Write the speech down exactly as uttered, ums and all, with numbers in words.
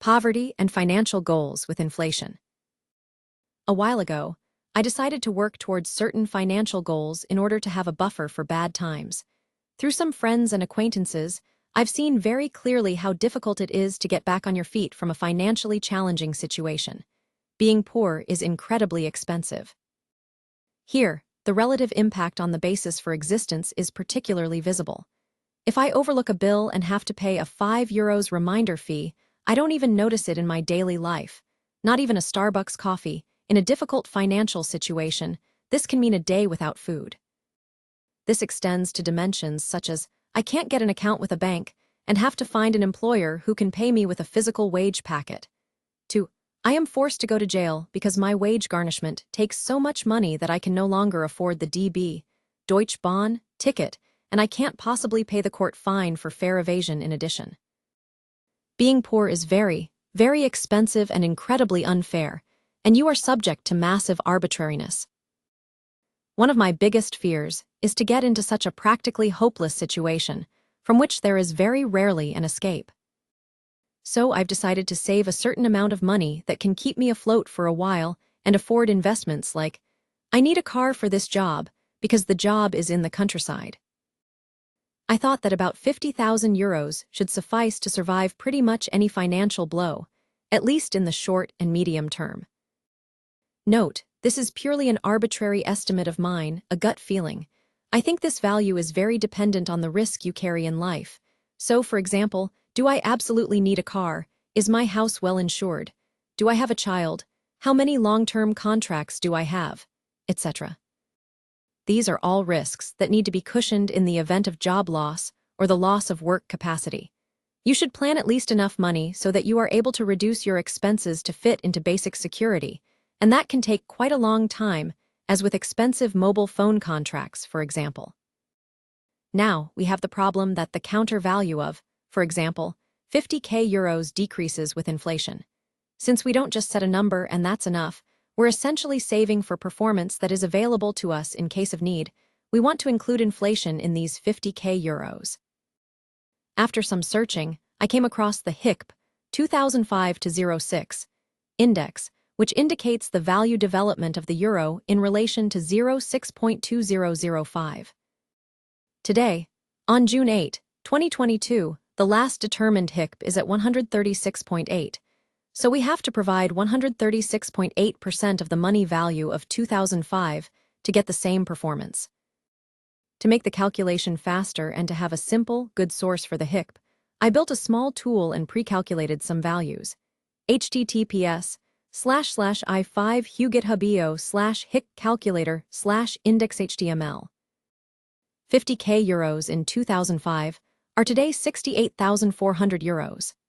Poverty and financial goals with inflation. A while ago, I decided to work towards certain financial goals in order to have a buffer for bad times. Through some friends and acquaintances, I've seen very clearly how difficult it is to get back on your feet from a financially challenging situation. Being poor is incredibly expensive. Here, the relative impact on the basis for existence is particularly visible. If I overlook a bill and have to pay a five euros reminder fee, I don't even notice it in my daily life. Not even a Starbucks coffee. In a difficult financial situation, this can mean a day without food. This extends to dimensions such as, I can't get an account with a bank and have to find an employer who can pay me with a physical wage packet. To, I am forced to go to jail because my wage garnishment takes so much money that I can no longer afford the D B, Deutsche Bahn, ticket, and I can't possibly pay the court fine for fare evasion in addition. Being poor is very, very expensive and incredibly unfair, and you are subject to massive arbitrariness. One of my biggest fears is to get into such a practically hopeless situation, from which there is very rarely an escape. So I've decided to save a certain amount of money that can keep me afloat for a while and afford investments like, I need a car for this job because the job is in the countryside. I thought that about fifty thousand euros should suffice to survive pretty much any financial blow, at least in the short and medium term. Note, this is purely an arbitrary estimate of mine, a gut feeling. I think this value is very dependent on the risk you carry in life. So, for example, do I absolutely need a car? Is my house well insured? Do I have a child? How many long-term contracts do I have? et cetera. These are all risks that need to be cushioned in the event of job loss or the loss of work capacity. You should plan at least enough money so that you are able to reduce your expenses to fit into basic security, and that can take quite a long time, as with expensive mobile phone contracts, for example. Now, we have the problem that the counter value of, for example, fifty K euros decreases with inflation. Since we don't just set a number and that's enough, we're essentially saving for performance that is available to us in case of need. We want to include inflation in these fifty K euros. After some searching, I came across the H I C P two thousand five to oh six index, which indicates the value development of the euro in relation to zero point six two zero zero five. Today, on June eighth, twenty twenty-two, the last determined H I C P is at one hundred thirty-six point eight, so we have to provide one hundred thirty-six point eight percent of the money value of two thousand five to get the same performance. To make the calculation faster and to have a simple, good source for the H I C P, I built a small tool and pre-calculated some values. https slash slash i five hugithubio slash hic calculator slash index html. fifty K euros in two thousand five are today sixty-eight thousand four hundred euros.